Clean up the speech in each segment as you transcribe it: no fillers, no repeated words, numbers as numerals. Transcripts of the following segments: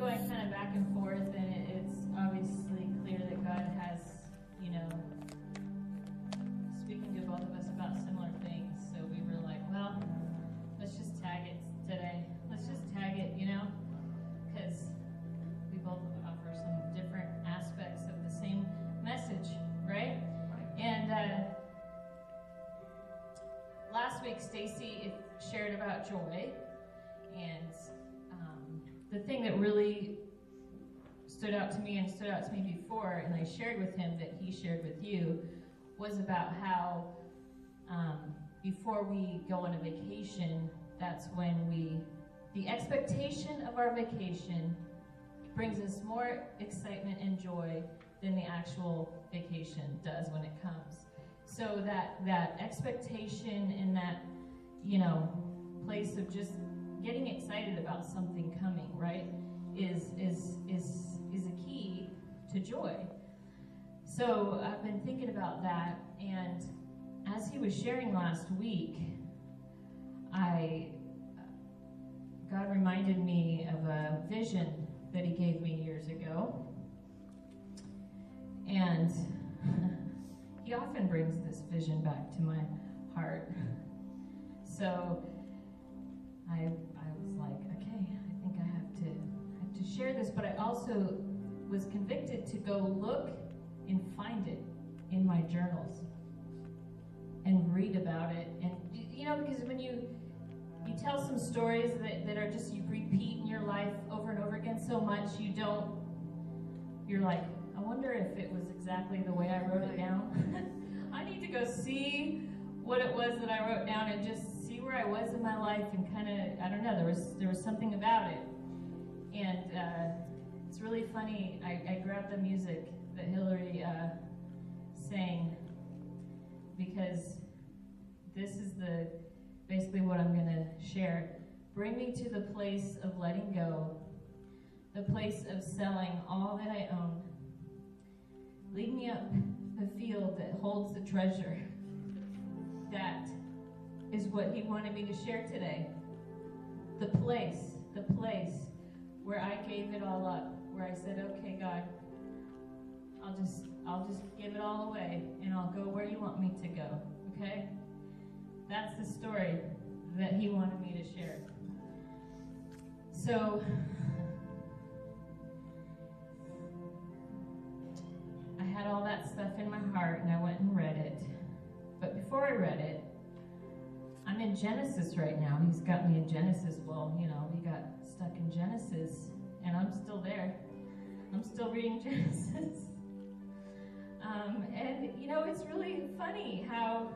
going kind of back and forth, and it's obviously clear that God has, speaking to both of us about similar things. So we were like, well, let's just tag it today. Let's just tag it, because we both offer some different aspects of the same message, right? And last week, Stacy shared about joy, and the thing that really stood out to me and stood out to me before, and I shared with him that he shared with you, was about how before we go on a vacation, that's when the expectation of our vacation brings us more excitement and joy than the actual vacation does when it comes. So that expectation and that, place of just getting excited about something coming, right, is a key to joy. So I've been thinking about that, and as he was sharing last week, God reminded me of a vision that he gave me years ago. And he often brings this vision back to my heart. So I was like, okay, I think I have to share this, but I also was convicted to go look and find it in my journals and read about it. And because when you tell some stories that are just, you repeat in your life over and over again so much, you're like, I wonder if it was exactly the way I wrote it down. I need to go see what it was that I wrote down and just see where I was in my life, and kind of, I don't know, there was something about it. And it's really funny, I grabbed the music that Hillary sang, because this is basically what I'm going to share. Bring me to the place of letting go, the place of selling all that I own. Lead me up the field that holds the treasure. That is what he wanted me to share today. The place where I gave it all up, where I said, okay, God, I'll just give it all away, and I'll go where you want me to go, okay? That's the story that he wanted me to share. So, I had all that stuff in my heart, and I went and read it. But before I read it, I'm in Genesis right now. He's got me in Genesis. Well, we got stuck in Genesis, and I'm still there. I'm still reading Genesis. And, it's really funny how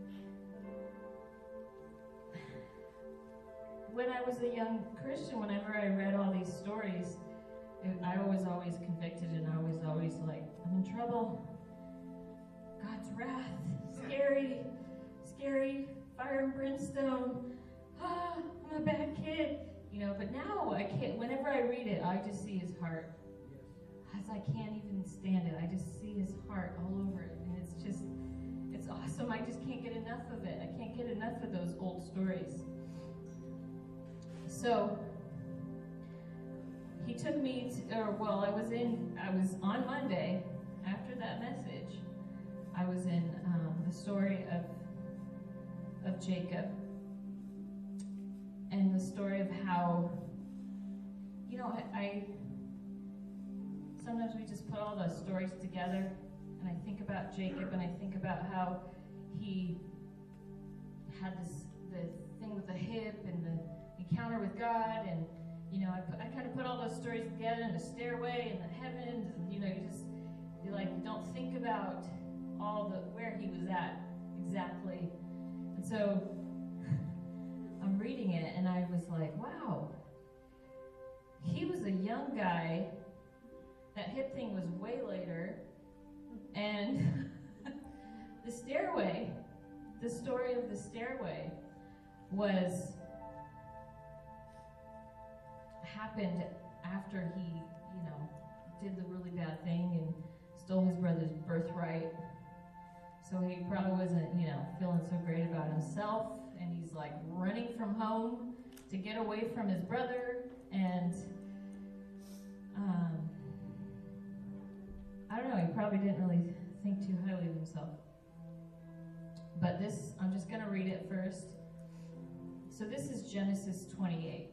when I was a young Christian, whenever I read all these stories, I was always convicted, and I was always like, I'm in trouble. God's wrath, scary, fire and brimstone. I'm a bad kid. But now I can't, whenever I read it, I just see his heart. As I can't even stand it. I just see his heart all over it. And it's awesome. I just can't get enough of it. I can't get enough of those old stories. So he took me I was on Monday, after that message, I was in the story of Jacob, and the story of how, sometimes we just put all those stories together, and I think about Jacob, and I think about how he had the thing with the hip and the encounter with God, and I kind of put all those stories together, and the stairway and the heavens, and you don't think about where he was at exactly. And so I'm reading it, and I was like, wow, he was a young guy. That hip thing was way later, and the story of the stairway happened after he, did the really bad thing and stole his brother's birthright. So he probably wasn't, feeling so great about himself, and he's like running from home to get away from his brother, and I don't know, he probably didn't really think too highly of himself. But this, I'm just going to read it first. So this is Genesis 28.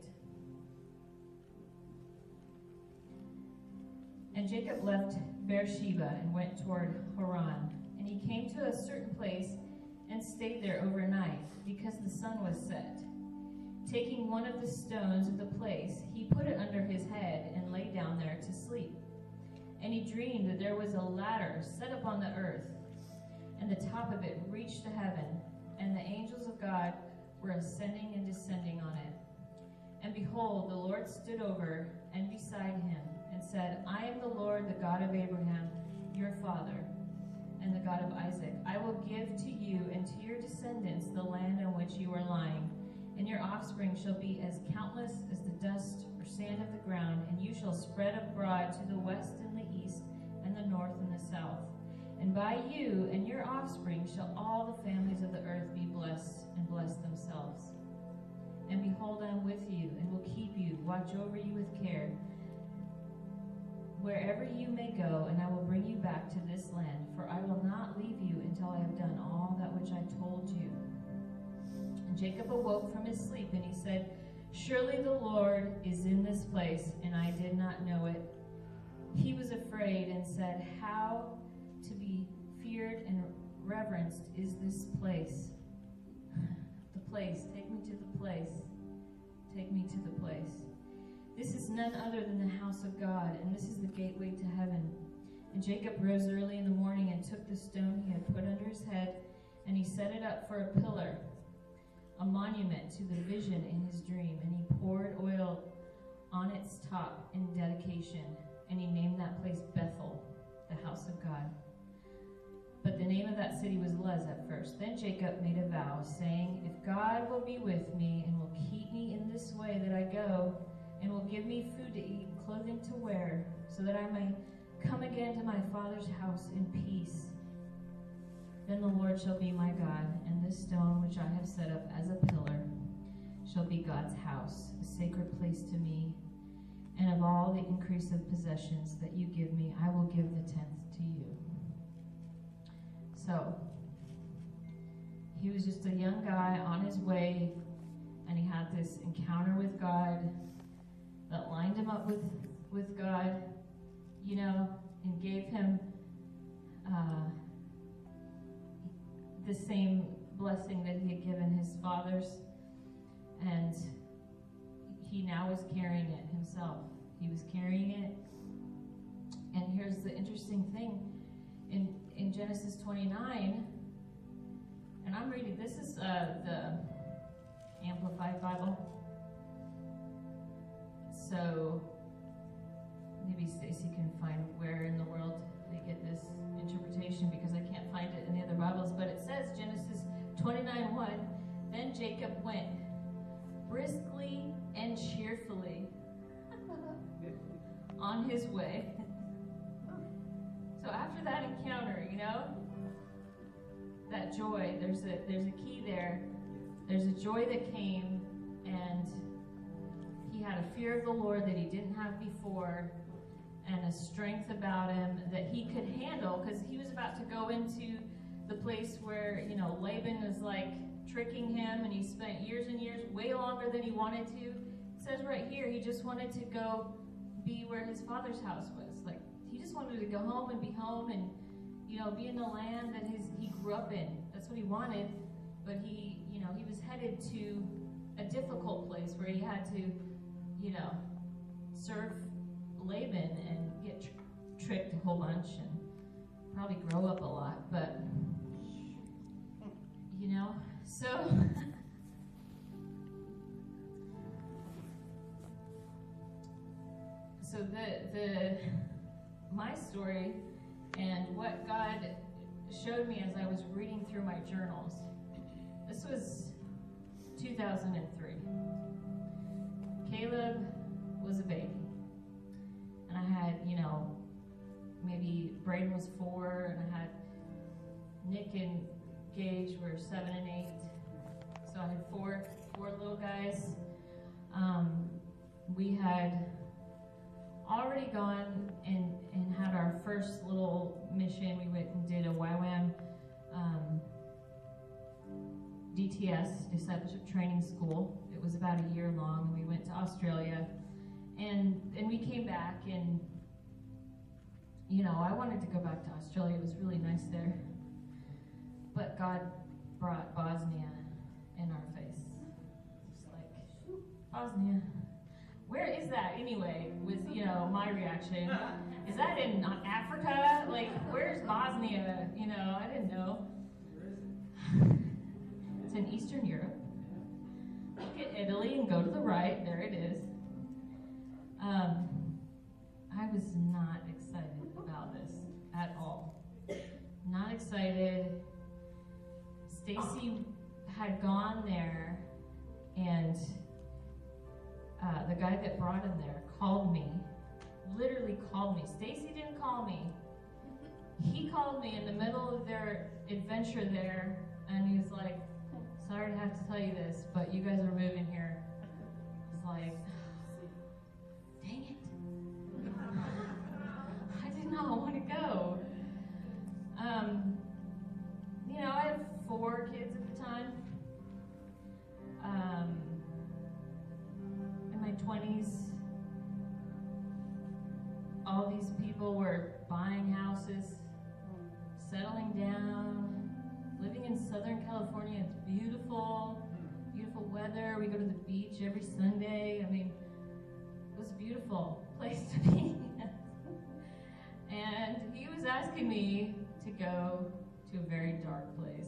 And Jacob left Beersheba and went toward Haran. And he came to a certain place and stayed there overnight, because the sun was set. Taking one of the stones of the place, he put it under his head and lay down there to sleep. And he dreamed that there was a ladder set up on the earth, and the top of it reached to heaven, and the angels of God were ascending and descending on it. And behold, the Lord stood over and beside him, and said, I am the Lord, the God of Abraham, your father, and the God of Isaac. I will give to you and to your descendants the land on which you are lying, and your offspring shall be as countless as the dust or sand of the ground, and you shall spread abroad to the west and the east, and the north and the south. And by you and your offspring shall all the families of the earth be blessed, and bless themselves. And behold, I am with you, and will keep you, watch over you with care, wherever you may go, and I will bring you back to this land, for I will not leave you until I have done all that which I told you. And Jacob awoke from his sleep, and he said, Surely the Lord is in this place, and I did not know it. He was afraid and said, How to be feared and reverenced is this place? The place, take me to the place. Take me to the place. This is none other than the house of God, and this is the gateway to heaven. And Jacob rose early in the morning and took the stone he had put under his head, and he set it up for a pillar, a monument to the vision in his dream. And he poured oil on its top in dedication, and he named that place Bethel, the house of God. But the name of that city was Luz at first. Then Jacob made a vow, saying, If God will be with me and will keep me in this way that I go, and will give me food to eat, clothing to wear, so that I may come again to my father's house in peace, then the Lord shall be my God, and this stone which I have set up as a pillar shall be God's house, a sacred place to me. And of all the increase of possessions that you give me, I will give the 10th to you. So, he was just a young guy on his way, and he had this encounter with God that lined him up with God, you know, and gave him the same blessing that he had given his fathers. And he now was carrying it himself. He was carrying it. And here's the interesting thing. In Genesis 29, and I'm reading, this is the Amplified Bible. So maybe Stacy can find where in the world they get this interpretation, because I can't find it in the other Bibles. But it says, Genesis 29:1, Then Jacob went briskly and cheerfully on his way. So after that encounter, you know, that joy, there's a key there. There's a joy that came, and he had a fear of the Lord that he didn't have before, and a strength about him that he could handle, because he was about to go into the place where, you know, Laban was like tricking him, and he spent years and years, way longer than he wanted to. It says right here, he just wanted to go be where his father's house was. Like, he just wanted to go home and be home and, you know, be in the land that he grew up in. That's what he wanted. But he, you know, he was headed to a difficult place where he had to, you know, serve Laban and get tricked a whole bunch and probably grow up a lot. But, you know, so my story and what God showed me as I was reading through my journals. This was 2003. Caleb was a baby. And I had, you know, maybe Braden was 4, and I had Nick and Gage were 7 and 8. So I had four little guys. We had already gone and had our first little mission. We went and did a YWAM DTS, Discipleship Training School. It was about a year long, and we went to Australia. And we came back, and, you know, I wanted to go back to Australia. It was really nice there. But God brought Bosnia in our face. Just like, Bosnia. Where is that anyway? Was, you know, my reaction. Is that in Africa? Like, where's Bosnia? You know, I didn't know. It's in Eastern Europe. Look at Italy and go to the right. There it is. I was not excited about this at all. Not excited. Stacy had gone there, and the guy that brought him there called me, literally called me. Stacy didn't call me. He called me in the middle of their adventure there, and he was like, sorry to have to tell you this, but you guys are moving here. I was like, dang it. I did not want to go. You know, I have 4 kids at the time. In my 20s, all these people were buying houses, settling down, living in Southern California. It's beautiful, beautiful weather. We go to the beach every Sunday. I mean, it was a beautiful place to be. And he was asking me to go to a very dark place.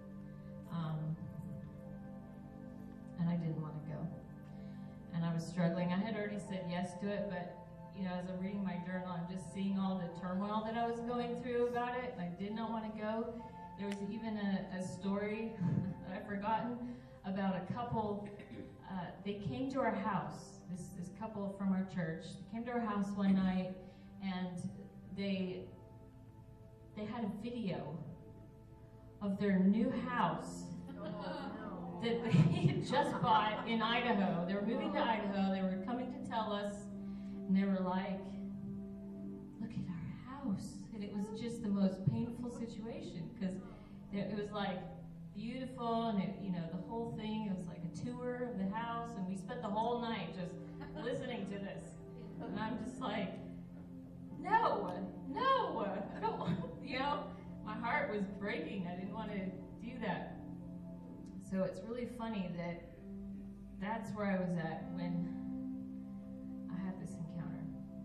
And I didn't want to go. And I was struggling. I had already said yes to it, but you know, as I'm reading my journal, I'm just seeing all the turmoil that I was going through about it. I did not want to go. There was even a story that I've forgotten about a couple. They came to our house, this couple from our church. They came to our house one night, and they had a video of their new house that they had just bought in Idaho. They were moving to Idaho. They were coming to tell us, and they were like, look at our house. And it was just the most painful situation, because it was like beautiful, and it, you know, the whole thing, it was like a tour of the house, and we spent the whole night just listening to this. And I'm just like, no, I don't want, you know, my heart was breaking. I didn't want to do that. So it's really funny that that's where I was at when I had this encounter.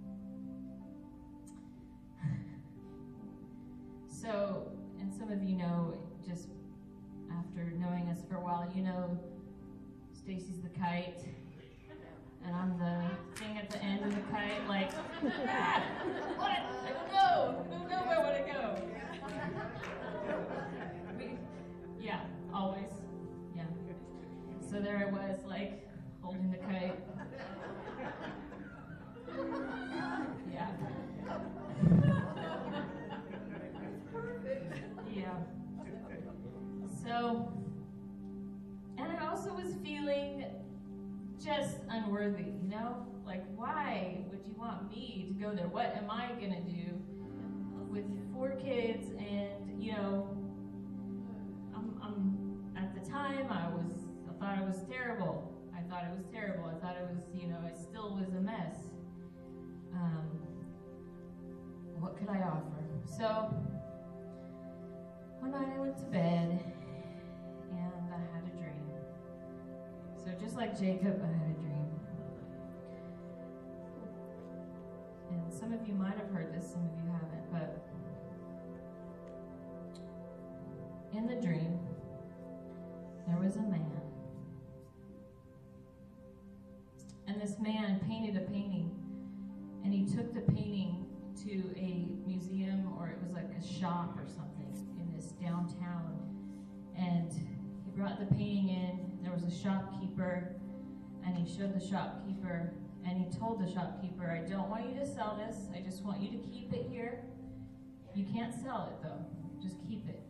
So, and some of you know, just after knowing us for a while, you know Stacy's the kite, and I'm the thing at the end of the kite, like, what? I don't know if I want to go. Yeah, always, yeah. So there I was, like, holding the kite. Yeah. Yeah. So, and I also was feeling just unworthy, you know? Like, why would you want me to go there? What am I gonna do with 4 kids? And, you know, at the time, I thought it was terrible. I thought it was terrible. I thought it was, you know, it still was a mess. What could I offer? So, one night I went to bed, and I had a dream. So just like Jacob, I had a dream. And some of you might have heard this, some of you haven't, but in the dream, there was a man. And this man painted a painting, and he took the painting to a museum, or it was like a shop or something in this downtown. And he brought the painting in. There was a shopkeeper, and he showed the shopkeeper, and he told the shopkeeper, I don't want you to sell this. I just want you to keep it here. You can't sell it though. Just keep it.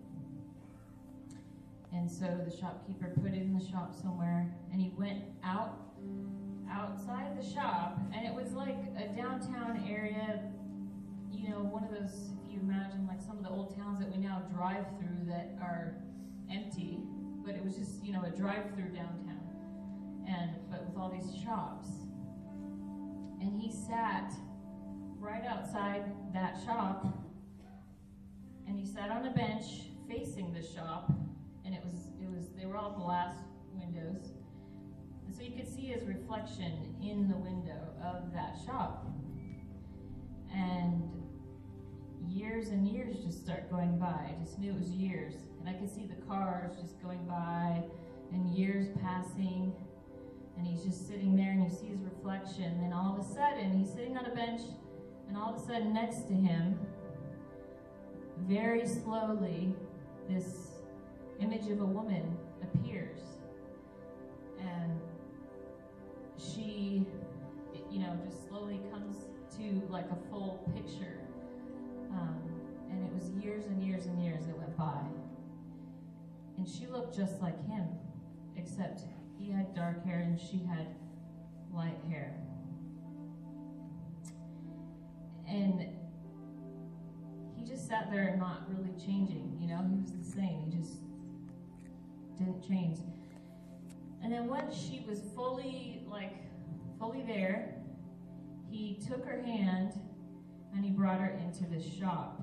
And so the shopkeeper put it in the shop somewhere, and he went outside the shop, and it was like a downtown downtown area, you know, one of those, if you imagine like some of the old towns that we now drive through that are empty, but it was just, you know, a drive-through downtown, but with all these shops. And he sat right outside that shop, and he sat on a bench facing the shop, and they were all glass windows, and so you could see his reflection in the window of that shop. And years and years just start going by. I just knew it was years, and I could see the cars just going by and years passing, and he's just sitting there, and you see his reflection. Then all of a sudden he's sitting on a bench, and all of a sudden next to him, very slowly, this image of a woman appears, and she, you know, just slowly comes to like a full picture. And it was years and years and years that went by, and she looked just like him, except he had dark hair and she had light hair. And he just sat there not really changing, you know, he was the same, he just didn't change. And then once she was fully there, he took her hand and he brought her into the shop.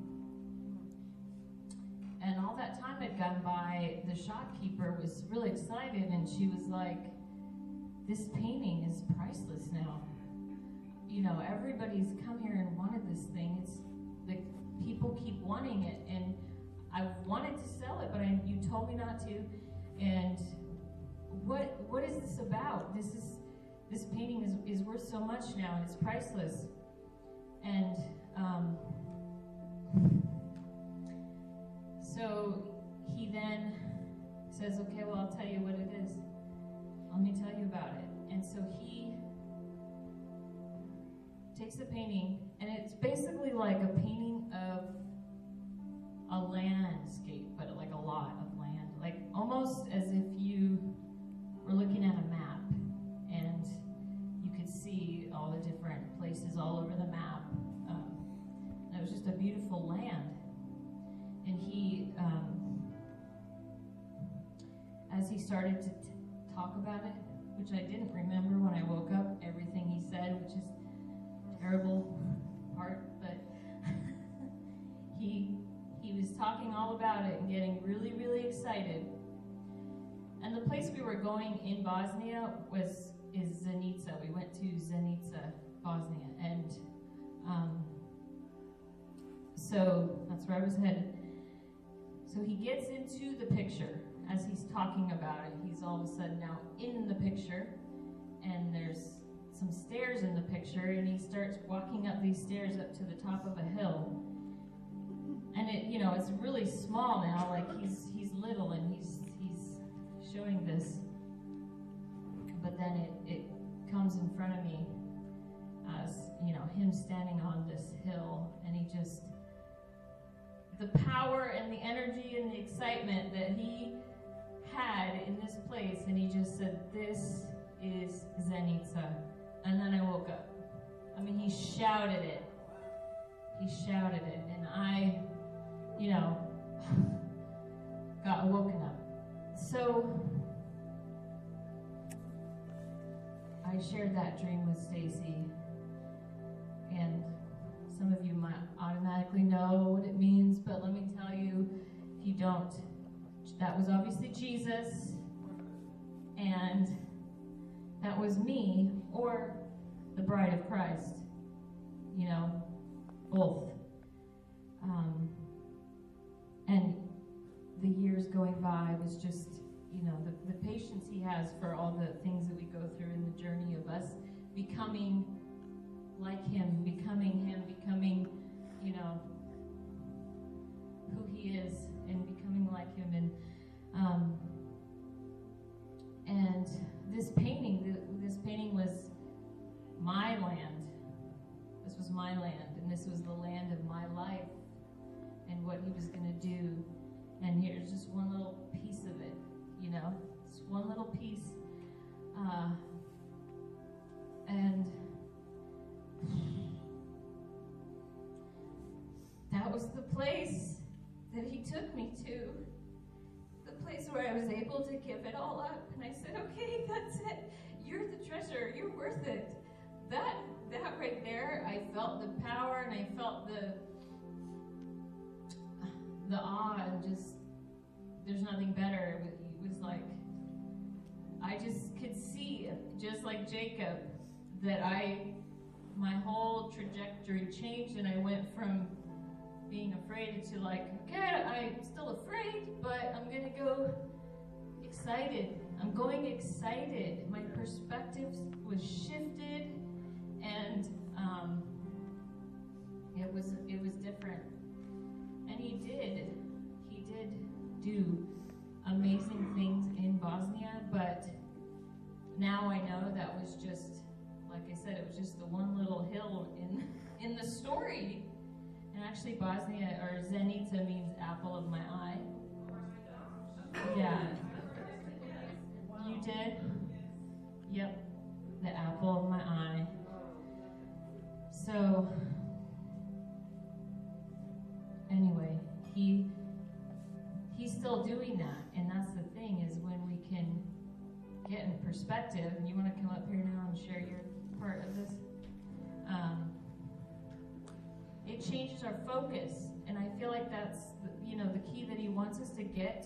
And all that time had gone by, the shopkeeper was really excited, and she was like, this painting is priceless now. You know, everybody's come here and wanted this thing. It's the people keep wanting it, and I wanted to sell it, but you told me not to. And what is this about? This painting is worth so much now, and it's priceless. And so he then says, okay, well, I'll tell you what it is. Let me tell you about it. And so he takes the painting, and it's basically like a painting of a landscape, but like a lot of land, like almost as if you were looking at a map, and you could see all the different places all over the map. And it was just a beautiful land. And he, as he started to talk about it, which I didn't remember when I woke up, everything he said, which is a terrible part, but he was talking all about it and getting really, really excited. And the place we were going in Bosnia is Zenica. We went to Zenica, Bosnia, and so that's where I was headed. So he gets into the picture as he's talking about it. He's all of a sudden now in the picture, and there's some stairs in the picture, and he starts walking up these stairs up to the top of a hill. And it, you know, it's really small now, like he's little, and he's showing this. But then it comes in front of me as, you know, him standing on this hill, and he just, the power and the energy and the excitement that he had in this place, and he just said, this is Zenica. And then I woke up. I mean, he shouted it. He shouted it, and I, you know, got woken up. So I shared that dream with Stacy, and some of you might automatically know what it means, but let me tell you, if you don't, that was obviously Jesus, and that was me, or the bride of Christ, you know, both. And the years going by was just, you know, the patience he has for all the things that we go through in the journey of us becoming like him, becoming, you know, who he is, and becoming like him. And this painting was my land. This was my land, and this was the land of my life, and what he was going to do. And here's just one little piece of it, you know, just one little piece. And was the place that he took me to. The place where I was able to give it all up. And I said, okay, that's it. You're the treasure. You're worth it. That right there, I felt the power and I felt the awe, and just, there's nothing better. It was like, I just could see, just like Jacob, that my whole trajectory changed, and I went from being afraid to like, okay, I'm still afraid, but I'm gonna go excited. I'm going excited. My perspective was shifted, and it was different. And he did do amazing things in Bosnia, but now I know that was just, like I said, it was just the one little hill in the story. And actually Bosnia, or Zenica, means apple of my eye. Yeah. You did? Yep. The apple of my eye. So, anyway, he's still doing that. And that's the thing, is when we can get in perspective. You want to come up here now and share your part of this? It changes our focus, and I feel like that's the key that he wants us to get,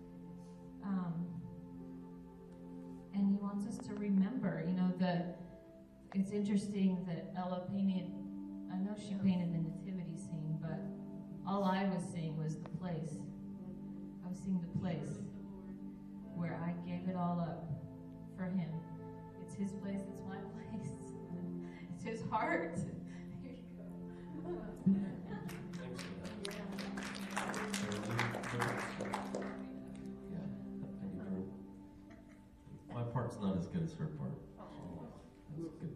and he wants us to remember. It's interesting that Ella painted. I know she painted the nativity scene, but all I was seeing was the place. I was seeing the place where I gave it all up for him. It's his place. It's my place. It's his heart. My part's not as good as her part. That's good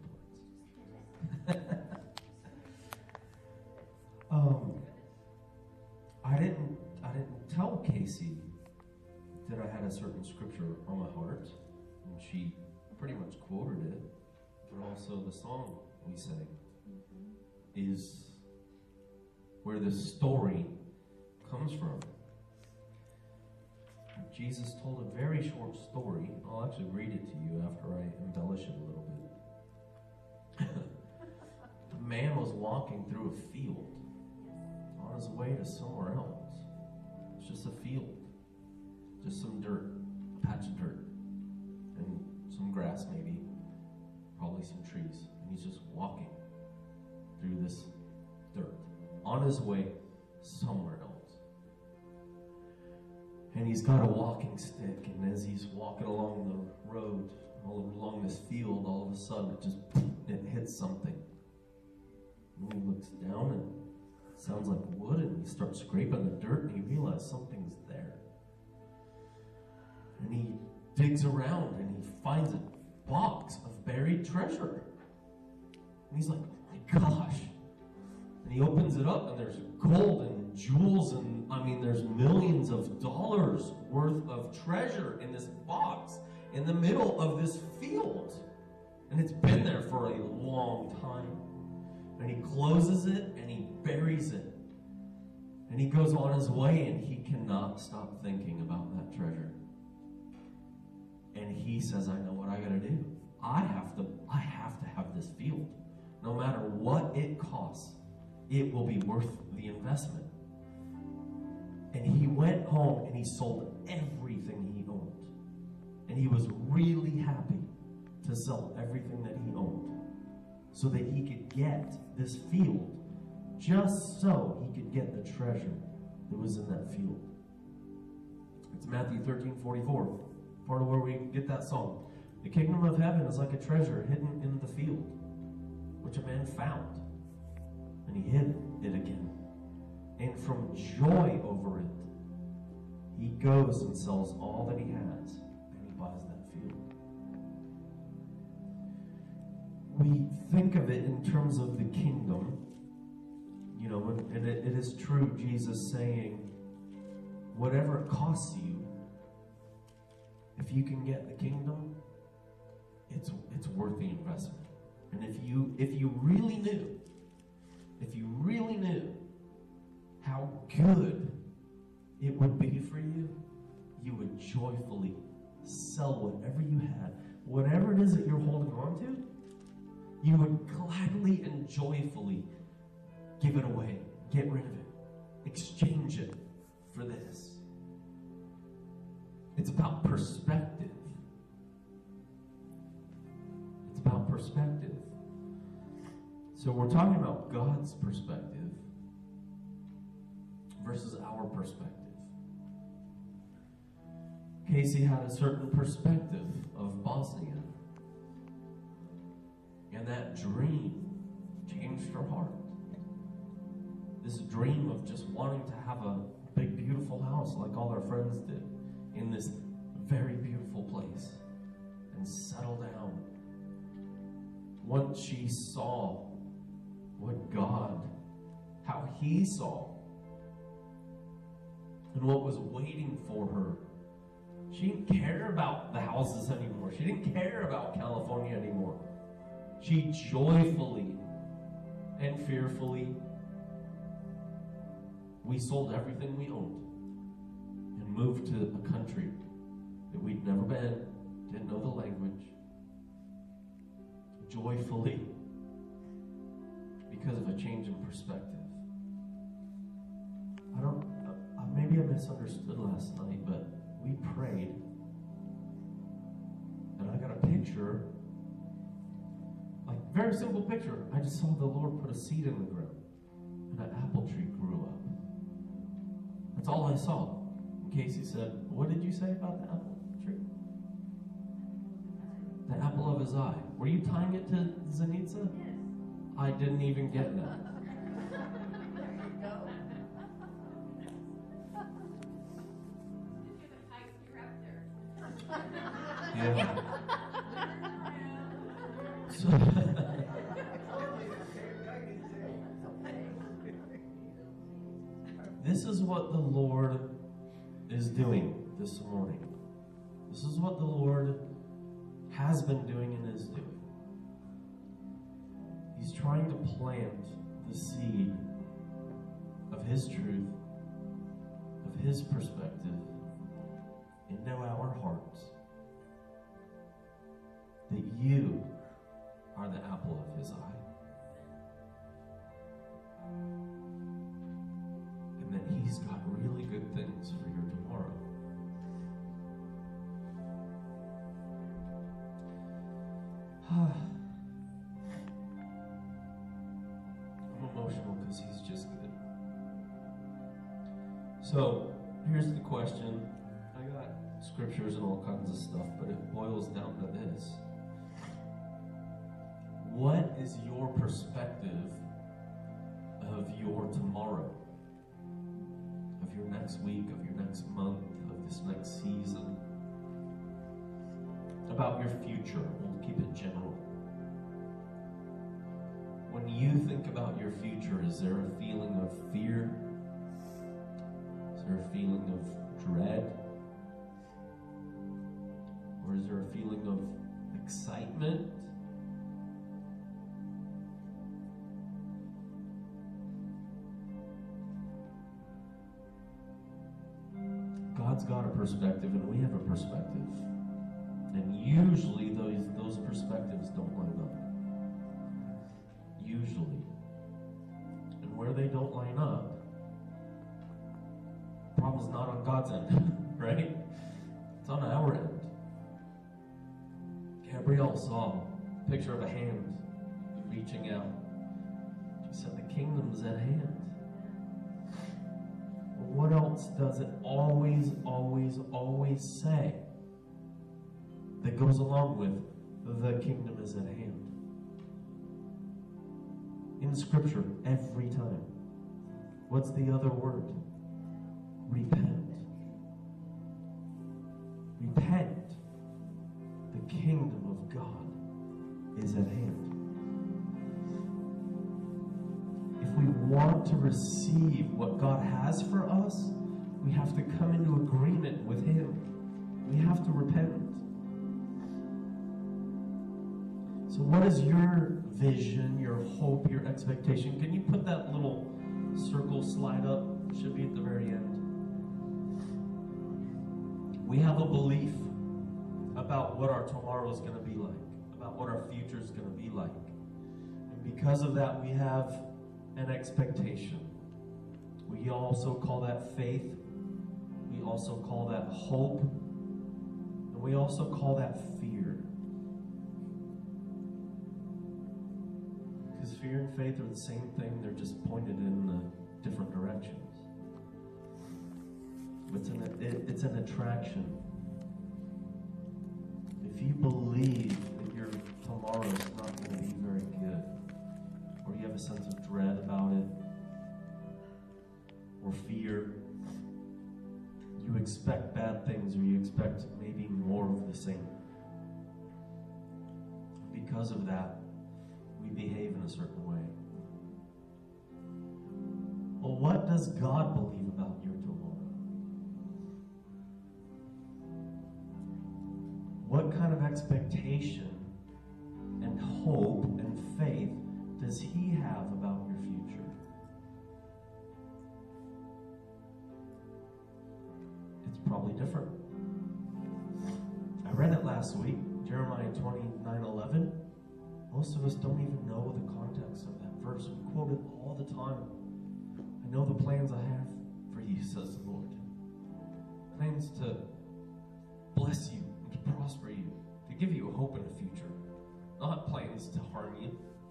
parts. I didn't tell Casey that I had a certain scripture on my heart, and she pretty much quoted it, but also the song we sang is where the story comes from. Jesus told a very short story. I'll actually read it to you after I embellish it a little bit. A man was walking through a field on his way to somewhere else. It's just a field. Just some dirt, a patch of dirt, and some grass maybe, probably some trees. And he's just walking through this dirt on his way somewhere else. And he's got a walking stick, and as he's walking along the road, all along this field, all of a sudden it hits something. And he looks down, and it sounds like wood, and he starts scraping the dirt, and he realizes something's there. And he digs around, and he finds a box of buried treasure. And he's like, oh my gosh. And he opens it up, and there's gold and jewels, and there's millions of dollars worth of treasure in this box in the middle of this field. And it's been there for a long time. And he closes it, and he buries it. And he goes on his way, and he cannot stop thinking about that treasure. And he says, I know what I gotta do. I have to have this field. No matter what it costs, it will be worth the investment. And he went home and he sold everything he owned. And he was really happy to sell everything that he owned so that he could get this field, just so he could get the treasure that was in that field. It's Matthew 13:44, part of where we get that song. The kingdom of heaven is like a treasure hidden in the field, which a man found. And he hid it again. And from joy over it, he goes and sells all that he has, and he buys that field. We think of it in terms of the kingdom, and it is true, Jesus saying, whatever it costs you, if you can get the kingdom, it's worth the investment. And if you really knew how good it would be for you, you would joyfully sell whatever you had, whatever it is that you're holding on to, you would gladly and joyfully give it away, get rid of it, exchange it for this. It's about perspective. It's about perspective. So we're talking about God's perspective versus our perspective. Casey had a certain perspective of Bosnia. And that dream changed her heart. This dream of just wanting to have a big, beautiful house like all our friends did in this very beautiful place and settle down. Once she saw what God, how He saw, and what was waiting for her, she didn't care about the houses anymore. She didn't care about California anymore. She joyfully and fearfully, we sold everything we owned and moved to a country that we'd never been, didn't know the language. Joyfully, because of a change in perspective. Maybe I misunderstood last night, but we prayed, and I got a picture, like very simple picture. I just saw the Lord put a seed in the ground, and an apple tree grew up. That's all I saw. And Casey said, "What did you say about the apple tree?" The apple of his eye. Were you tying it to Zanitza? Yes. I didn't even get that. There you go. Yeah. So, this is what the Lord is doing this morning. This is what the Lord has been doing and is doing. He's trying to plant the seed of His truth, of His perspective into our hearts. That you are the apple of His eye. And that He's got really good things for your tomorrow. I'm emotional because He's just good. So, here's the question. I got scriptures and all kinds of stuff, but it boils down to this. What is your perspective of your tomorrow? Of your next week, of your next month, of this next season? About your future. We'll keep it general. When you think about your future, is there a feeling of fear? Is there a feeling of dread? Or is there a feeling of excitement? God's got a perspective and we have a perspective. And usually those perspectives don't line up. Usually. And where they don't line up, the problem's not on God's end, right? It's on our end. Gabrielle saw a picture of a hand reaching out. She said the kingdom's at hand. What else does it always, always, always say that goes along with the kingdom is at hand? In Scripture, every time. What's the other word? Repent. Repent. The kingdom of God is at hand. If we want to receive what God has for us, we have to come into agreement with Him. We have to repent. So what is your vision, your hope, your expectation? Can you put that little circle slide up? It should be at the very end. We have a belief about what our tomorrow is going to be like, about what our future is going to be like. And because of that, we have an expectation. We also call that faith. We also call that hope. And we also call that fear. Because fear and faith are the same thing, they're just pointed in different directions. It's an attraction. If you believe that your tomorrow is not going to be very good, or you have a sense of dread about it, or fear, you expect bad things, or you expect maybe more of the same. Because of that, we behave in a certain way. Well, what does God believe about your tomorrow? What kind of expectation and hope and faith does He have about your future? It's probably different. I read it last week, Jeremiah 29:11. Most of us don't even know the context of that verse. We quote it all the time. I know the plans I have for you, says the Lord. Plans to bless you, and to prosper you, to give you a hope in the future. Not plans to harm you.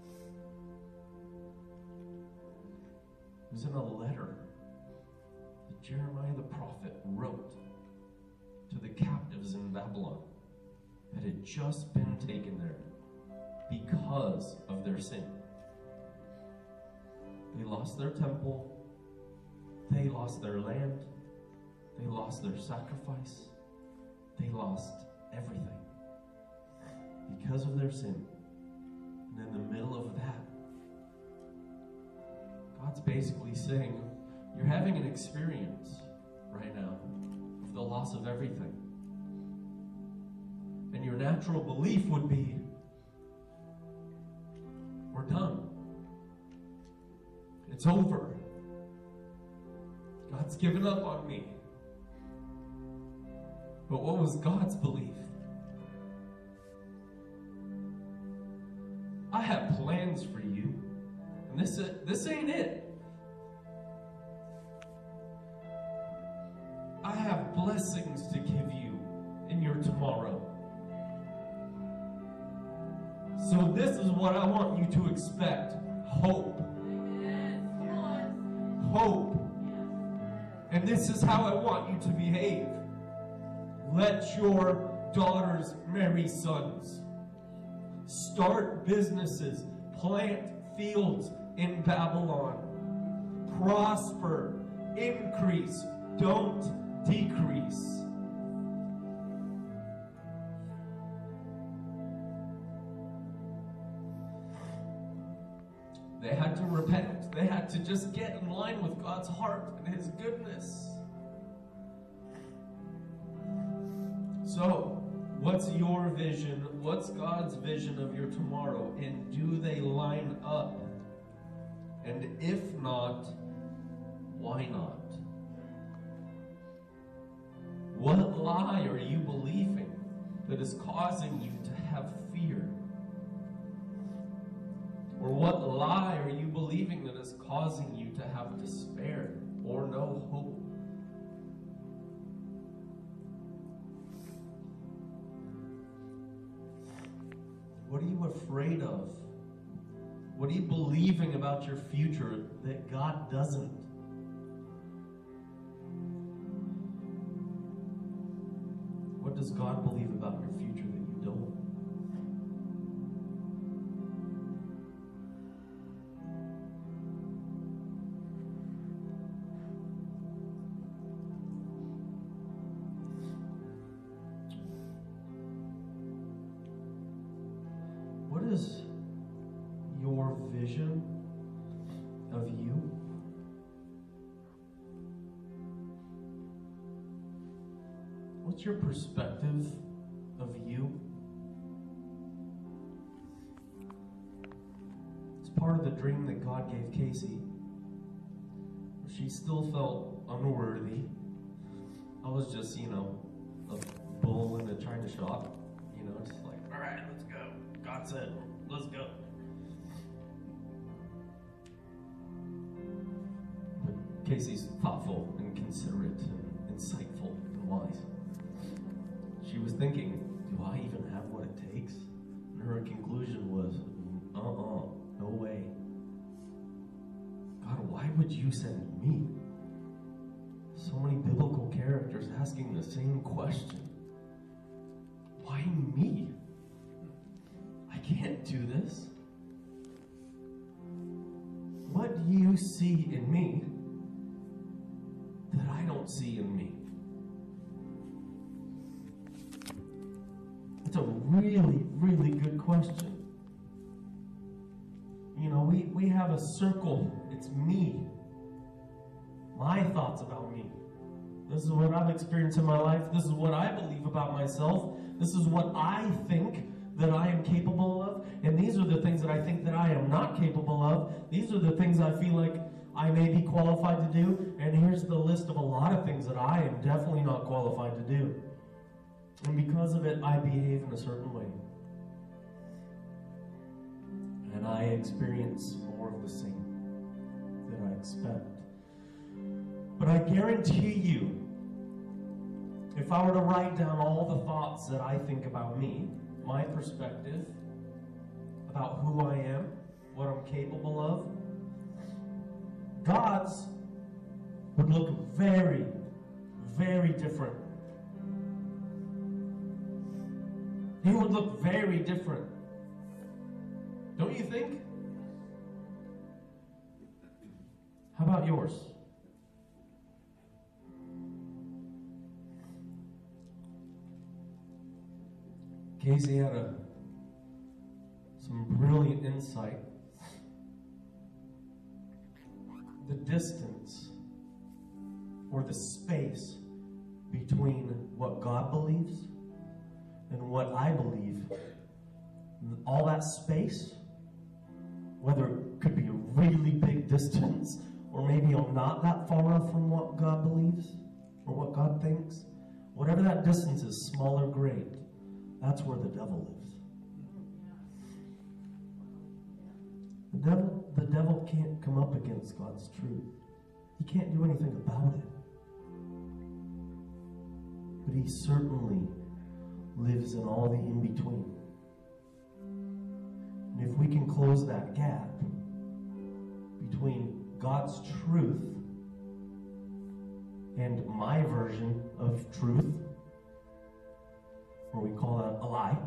It was in a letter that Jeremiah the prophet wrote to the captives in Babylon that had just been taken there because of their sin. They lost their temple. They lost their land. They lost their sacrifice. They lost everything because of their sin. And in the middle of that, God's basically saying, you're having an experience right now of the loss of everything. And your natural belief would be, we're done. It's over. God's given up on me. But what was God's belief? I have plans for you, and this ain't it. I have blessings to give you in your tomorrow. So this is what I want you to expect. Hope. Hope. And this is how I want you to behave. Let your daughters marry sons. Start businesses. Plant fields in Babylon. Prosper. Increase. Don't decrease. They had to repent. They had to just get in line with God's heart and His goodness. So, what's your vision? What's God's vision of your tomorrow? And do they line up? And if not, why not? What lie are you believing that is causing you to have fear? Or what lie are you believing that is causing you to have despair or no hope? What are you afraid of? What are you believing about your future that God doesn't? What does God believe about your future that you don't? What is your vision of you? What's your perspective of you? It's part of the dream that God gave Casey. she still felt unworthy. I was just, a bull in a china shop. Just like, all right, let's go. God said, let's go. But Casey's thoughtful and considerate and insightful and wise. She was thinking, do I even have what it takes? And her conclusion was, no way. God, why would you send me? So many biblical characters asking the same question. Why me? I can't do this. What do you see in me that I don't see in me? It's a really, really good question. We have a circle. It's me. My thoughts about me. This is what I've experienced in my life. This is what I believe about myself. This is what I think that I am capable of. And these are the things that I think that I am not capable of. These are the things I feel like I may be qualified to do. And here's the list of a lot of things that I am definitely not qualified to do. And because of it, I behave in a certain way. And I experience more of the same that I expect. But I guarantee you, if I were to write down all the thoughts that I think about me, my perspective, about who I am, what I'm capable of, God's would look very, very different. He would look very different. Don't you think? How about yours? Casey had some brilliant insight. The distance or the space between what God believes and what I believe, all that space, whether it could be a really big distance or maybe I'm not that far off from what God believes or what God thinks, whatever that distance is, small or great, that's where the devil lives. The devil can't come up against God's truth. He can't do anything about it. But he certainly lives in all the in-between. And if we can close that gap between God's truth and my version of truth, or we call that a lie,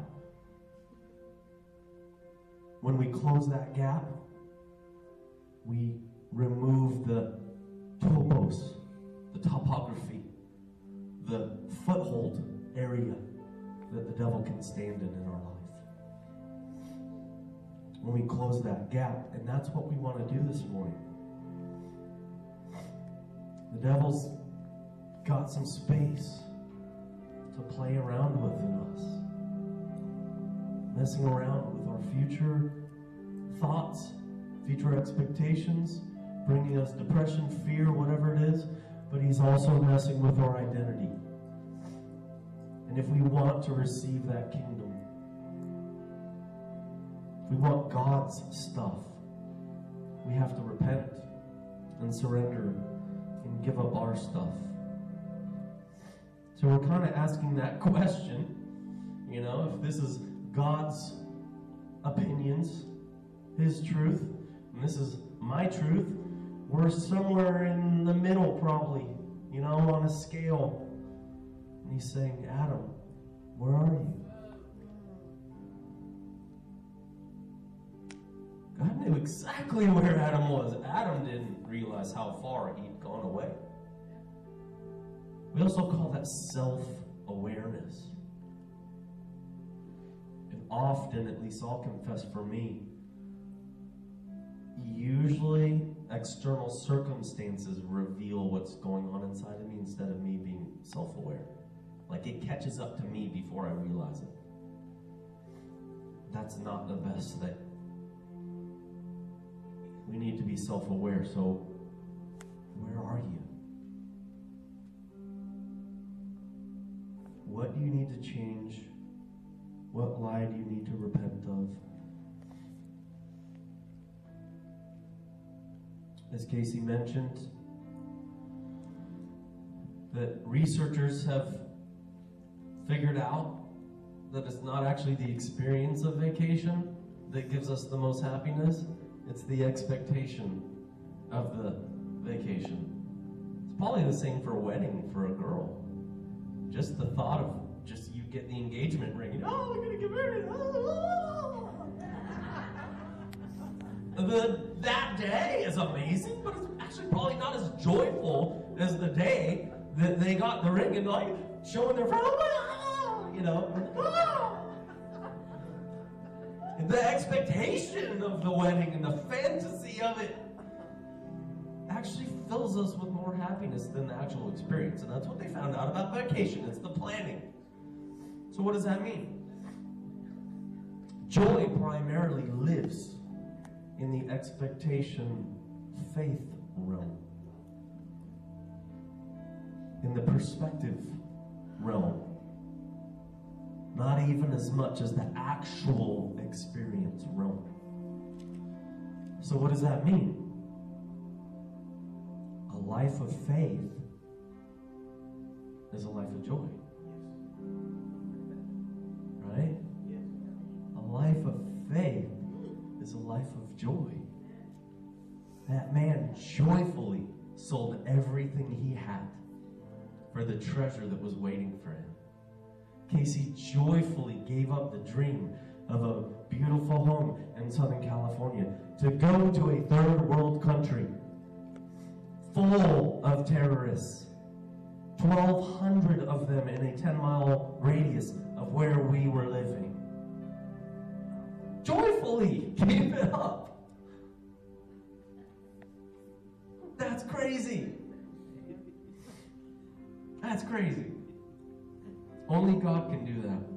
when we close that gap, we remove the topos, the topography, the foothold area that the devil can stand in our life. When we close that gap, and that's what we want to do this morning. The devil's got some space to play around with in us, messing around with our future thoughts, future expectations, bringing us depression, fear, whatever it is, but he's also messing with our identity. And if we want to receive that kingdom, if we want God's stuff, we have to repent and surrender and give up our stuff. So we're kind of asking that question, if this is God's opinions, his truth, and this is my truth, we're somewhere in the middle probably, on a scale. And he's saying, Adam, where are you? God knew exactly where Adam was. Adam didn't realize how far he'd gone away. We also call that self-awareness. And often, at least I'll confess for me, usually external circumstances reveal what's going on inside of me instead of me being self-aware. Like it catches up to me before I realize it. That's not the best thing. We need to be self-aware. So, where do you need to change? What lie do you need to repent of? As Casey mentioned, that researchers have figured out that it's not actually the experience of vacation that gives us the most happiness, it's the expectation of the vacation. It's probably the same for a wedding for a girl. Just the thought of just you get the engagement ring, oh, we're gonna get married. Oh. That day is amazing, but it's actually probably not as joyful as the day that they got the ring and like showing their friend, you know. And the expectation of the wedding and the fantasy of it actually fills us with more happiness than the actual experience. And that's what they found out about vacation. It's the planning. So what does that mean? Joy primarily lives in the expectation faith realm. In the perspective realm. Not even as much as the actual experience realm. So what does that mean? A life of faith is a life of joy. Right? A life of faith is a life of joy. That man joyfully sold everything he had for the treasure that was waiting for him. Casey joyfully gave up the dream of a beautiful home in Southern California to go to a third world country full of terrorists. 1,200 of them in a 10-mile radius of where we were living. Joyfully gave it up. That's crazy. That's crazy. Only God can do that.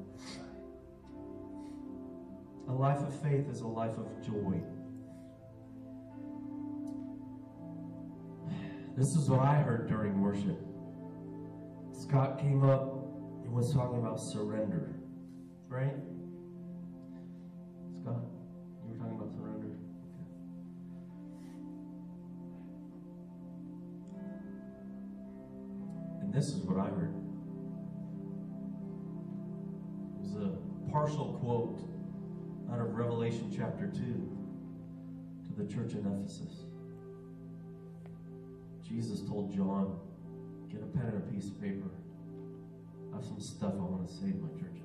A life of faith is a life of joy. This is what I heard during worship. Scott came up and was talking about surrender. Right? Scott, you were talking about surrender? Okay. And this is what I heard. It was a partial quote out of Revelation chapter 2 to the church in Ephesus. Jesus told John, get a pen and a piece of paper. I have some stuff I want to say to my churches.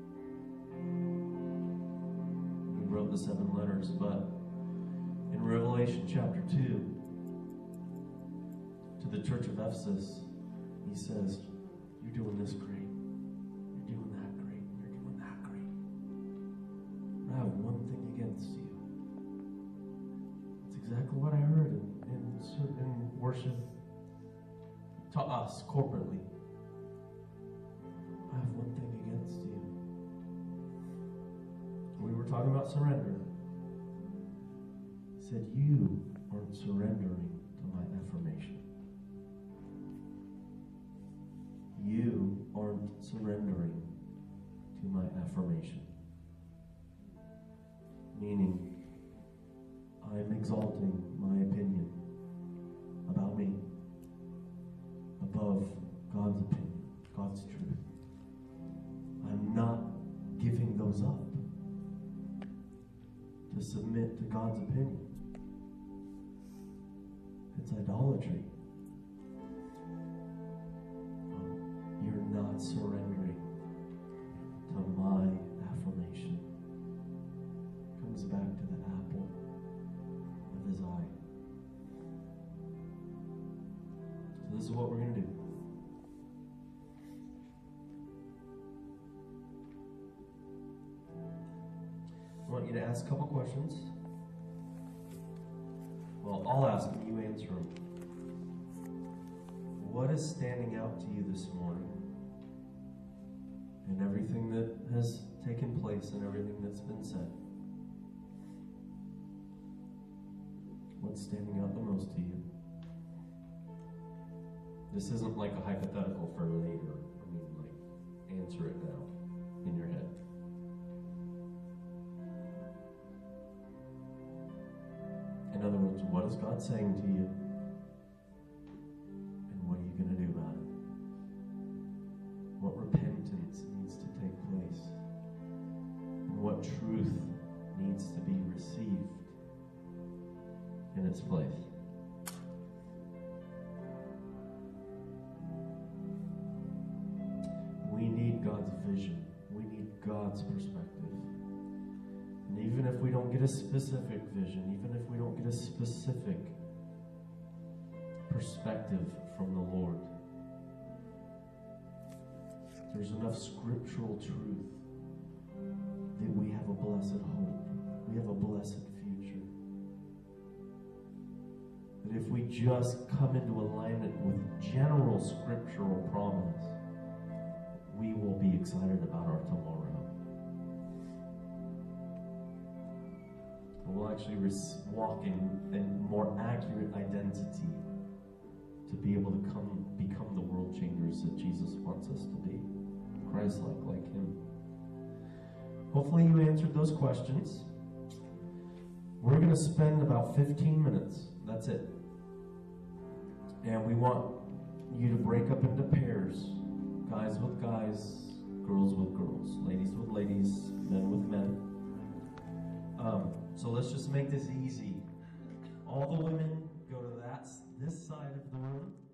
He wrote the 7 letters, but in Revelation chapter 2, to the church of Ephesus, he says, you're doing this great. You're doing that great. You're doing that great. But I have one thing against you. It's exactly what I heard in worship to us corporately. I have one thing against you. We were talking about surrender. He said, you aren't surrendering to my affirmation. You aren't surrendering to my affirmation. Meaning, I'm exalting my opinion about me above God's opinion, God's truth. I'm not giving those up to submit to God's opinion. It's idolatry. You're not surrendering to my affirmation. Comes back to the apple of his eye. So this is what we're going to do. I want you to ask a couple questions. Well, I'll ask them, you answer them. What is standing out to you this morning? And everything that has taken place and everything that's been said. What's standing out the most to you? This isn't like a hypothetical for later. I mean, like, answer it now in your head. In other words, what is God saying to you? And what are you going to do about it? What repentance needs to take place? And what truth needs to be received in its place? We need God's vision. We need God's perspective. And even if we don't get a specific vision, even if we don't get a specific perspective from the Lord, there's enough scriptural truth that we have a blessed hope. We have a blessed future. That if we just come into alignment with general scriptural promise, we will be excited about our tomorrow. We'll actually walk in more accurate identity to be able to become the world changers that Jesus wants us to be. Christ-like Him. Hopefully you answered those questions. We're going to spend about 15 minutes. That's it. And we want you to break up into pairs. Guys with guys, girls with girls, ladies with ladies, men with men. So let's just make this easy. All the women go to this side of the room.